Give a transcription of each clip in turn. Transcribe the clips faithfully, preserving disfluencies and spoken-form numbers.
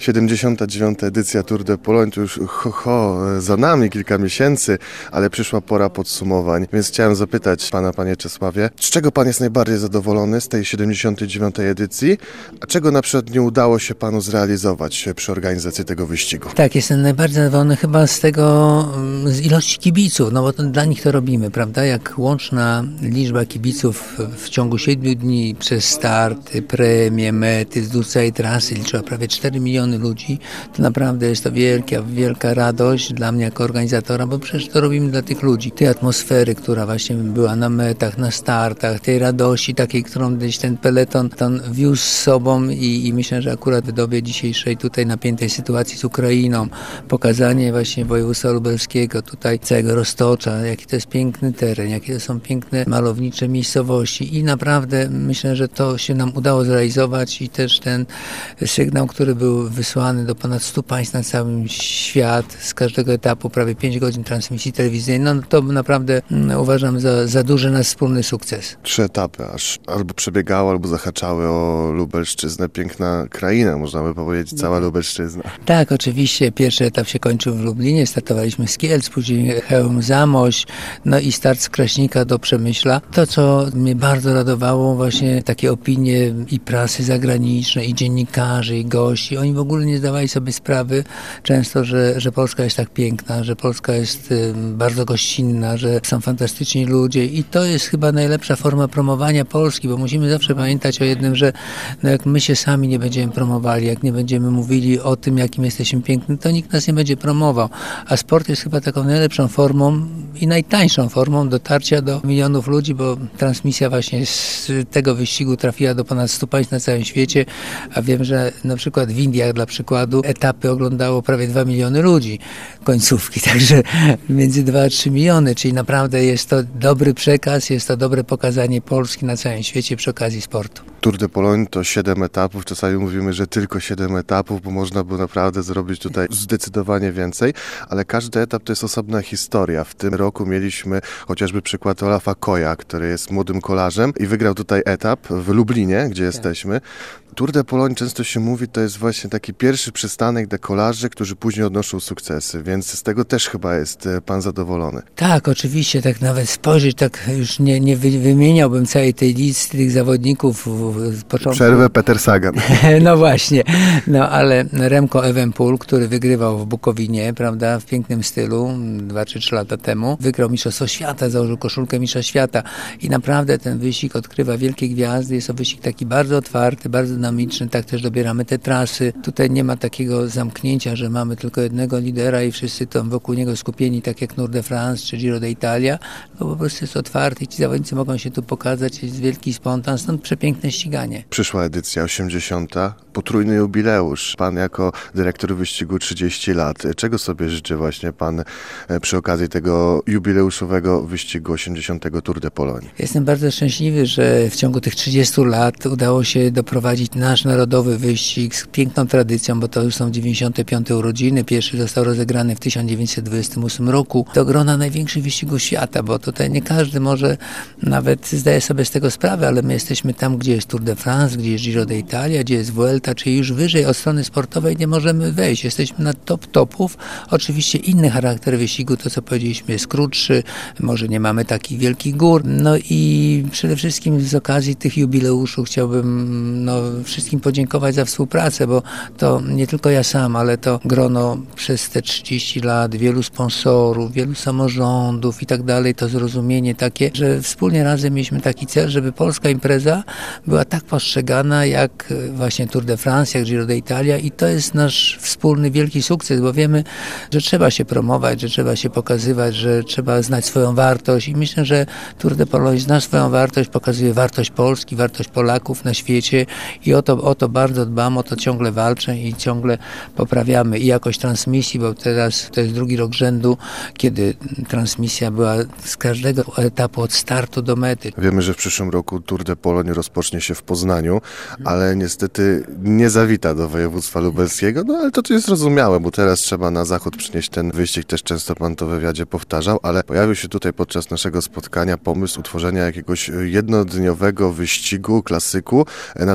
siedemdziesiąta dziewiąta edycja Tour de Pologne, to już ho, ho, za nami kilka miesięcy, ale przyszła pora podsumowań, więc chciałem zapytać pana, panie Czesławie, z czego pan jest najbardziej zadowolony z tej siedemdziesiątej dziewiątej edycji, a czego na przykład nie udało się panu zrealizować przy organizacji tego wyścigu? Tak, jestem najbardziej zadowolony chyba z tego, z ilości kibiców, no bo to dla nich to robimy, prawda? Jak łączna liczba kibiców w ciągu siedmiu dni przez starty, premie, mety, wzdłuż całej trasy liczyła prawie cztery miliony ludzi, to naprawdę jest to wielka, wielka radość dla mnie jako organizatora, bo przecież to robimy dla tych ludzi. Tej atmosfery, która właśnie była na metach, na startach, tej radości takiej, którą gdzieś ten peleton ten wiózł z sobą i, i myślę, że akurat w dobie dzisiejszej tutaj napiętej sytuacji z Ukrainą, pokazanie właśnie województwa lubelskiego, tutaj całego Roztocza, jaki to jest piękny teren, jakie to są piękne malownicze miejscowości i naprawdę myślę, że to się nam udało zrealizować i też ten sygnał, który był wysłany do ponad stu państw na całym świat, z każdego etapu prawie pięć godzin transmisji telewizyjnej, no to naprawdę mm, uważam za, za duży nasz wspólny sukces. Trzy etapy aż albo przebiegały, albo zahaczały o Lubelszczyznę. Piękna kraina, można by powiedzieć, cała Lubelszczyzna. Tak, oczywiście. Pierwszy etap się kończył w Lublinie, startowaliśmy z Kielc, później Chełm, Zamość, no i start z Kraśnika do Przemyśla. To, co mnie bardzo radowało, właśnie takie opinie i prasy zagranicznej, i dziennikarzy, i gości. Oni w ogóle nie zdawali sobie sprawy często, że, że Polska jest tak piękna, że Polska jest bardzo gościnna, że są fantastyczni ludzie i to jest chyba najlepsza forma promowania Polski, bo musimy zawsze pamiętać o jednym, że no jak my się sami nie będziemy promowali, jak nie będziemy mówili o tym, jakim jesteśmy piękni, to nikt nas nie będzie promował. A sport jest chyba taką najlepszą formą i najtańszą formą dotarcia do milionów ludzi, bo transmisja właśnie z tego wyścigu trafiła do ponad stu państw na całym świecie, a wiem, że na przykład w Indiach dla przykładu etapy oglądało prawie dwa miliony ludzi końcówki, także między dwa a trzy miliony, czyli naprawdę jest to dobry przekaz, jest to dobre pokazanie Polski na całym świecie przy okazji sportu. Tour de Pologne to siedem etapów, czasami mówimy, że tylko siedem etapów, bo można by naprawdę zrobić tutaj zdecydowanie więcej, ale każdy etap to jest osobna historia. W tym roku mieliśmy chociażby przykład Olafa Koja, który jest młodym kolarzem i wygrał tutaj etap w Lublinie, gdzie jesteśmy. Tour de Pologne często się mówi, to jest właśnie taki pierwszy przystanek dla kolarzy, którzy później odnoszą sukcesy, więc z tego też chyba jest pan zadowolony. Tak, oczywiście, tak nawet spojrzeć, tak już nie, nie wymieniałbym całej tej listy tych zawodników z początku. Przerwę Peter Sagan. No właśnie, no ale Remco Evenepoel, który wygrywał w Bukowinie, prawda, w pięknym stylu, dwa czy trzy lata temu, wygrał Mistrzostwo Świata, założył koszulkę Mistrza Świata i naprawdę ten wyścig odkrywa wielkie gwiazdy, jest to wyścig taki bardzo otwarty, bardzo dynamiczny, tak też dobieramy te trasy. Tutaj nie ma takiego zamknięcia, że mamy tylko jednego lidera i wszyscy tam wokół niego skupieni, tak jak Tour de France czy Giro d'Italia, bo po prostu jest otwarty i ci zawodnicy mogą się tu pokazać, jest wielki spontan, stąd przepiękne ściganie. Przyszła edycja osiemdziesiąta, potrójny jubileusz. Pan jako dyrektor wyścigu trzydzieści lat. Czego sobie życzy właśnie pan przy okazji tego jubileuszowego wyścigu osiemdziesiątego Tour de Pologne? Jestem bardzo szczęśliwy, że w ciągu tych trzydziestu lat udało się doprowadzić nasz narodowy wyścig z piękną tradycją, bo to już są dziewięćdziesiąte piąte urodziny. Pierwszy został rozegrany w tysiąc dziewięćset dwudziestym ósmym roku. Do grona największych wyścigów świata, bo tutaj nie każdy może nawet zdaje sobie z tego sprawę, ale my jesteśmy tam, gdzie jest Tour de France, gdzie jest Giro d'Italia, gdzie jest Vuelta, czyli już wyżej od strony sportowej nie możemy wejść. Jesteśmy na top topów. Oczywiście inny charakter wyścigu, to co powiedzieliśmy, jest krótszy, może nie mamy takich wielkich gór. No i przede wszystkim z okazji tych jubileuszów chciałbym no, wszystkim podziękować za współpracę, bo to nie tylko ja sam, ale to grono przez te trzydzieści lat, wielu sponsorów, wielu samorządów i tak dalej, to zrozumienie takie, że wspólnie razem mieliśmy taki cel, żeby polska impreza była tak postrzegana jak właśnie Tour de France, jak Giro d'Italia i to jest nasz wspólny wielki sukces, bo wiemy, że trzeba się promować, że trzeba się pokazywać, że trzeba znać swoją wartość i myślę, że Tour de Pologne zna swoją wartość, pokazuje wartość Polski, wartość Polaków na świecie i o to, o to bardzo dbam, o to ciągle walczę i ciągle poprawiamy i jakość transmisji, bo teraz to jest drugi rok rzędu, kiedy transmisja była z każdego etapu od startu do mety. Wiemy, że w przyszłym roku Tour de Pologne rozpocznie się w Poznaniu, ale niestety nie zawita do województwa lubelskiego, no ale to, to jest zrozumiałe, bo teraz trzeba na zachód przynieść ten wyścig, też często pan to w wywiadzie powtarzał, ale pojawił się tutaj podczas naszego spotkania pomysł utworzenia jakiegoś jednodniowego wyścigu, klasyku na terenie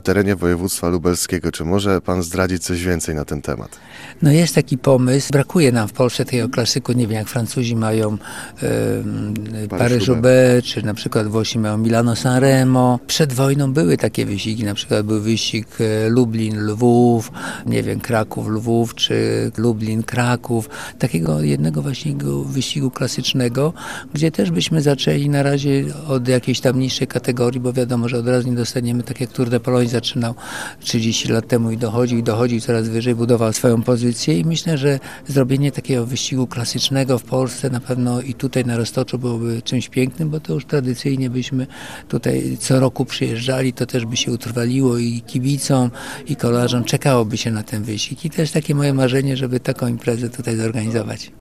województwa lubelskiego. Czy może pan zdradzić coś więcej na ten temat? No jest taki pomysł. Brakuje nam w Polsce takiego klasyku, nie wiem, jak Francuzi mają e, Paryż-Roubaix, czy na przykład Włosi mają Milano-San Remo. Przed wojną były takie wyścigi, na przykład był wyścig Lublin-Lwów, nie wiem, Kraków-Lwów, czy Lublin-Kraków. Takiego jednego właśnie wyścigu klasycznego, gdzie też byśmy zaczęli na razie od jakiejś tam niższej kategorii, bo wiadomo, że od razu nie dostaniemy, tak jak Tour de Pologne zaczynał trzydzieści lat temu i dochodził, i dochodził coraz wyżej, budował swoją pozycję i myślę, że zrobienie takiego wyścigu klasycznego w Polsce na pewno i tutaj na Roztoczu byłoby czymś pięknym, bo to już tradycyjnie byśmy tutaj co roku przyjeżdżali, to też by się utrwaliło i kibicom, i kolarzom czekałoby się na ten wyścig. I też takie moje marzenie, żeby taką imprezę tutaj zorganizować.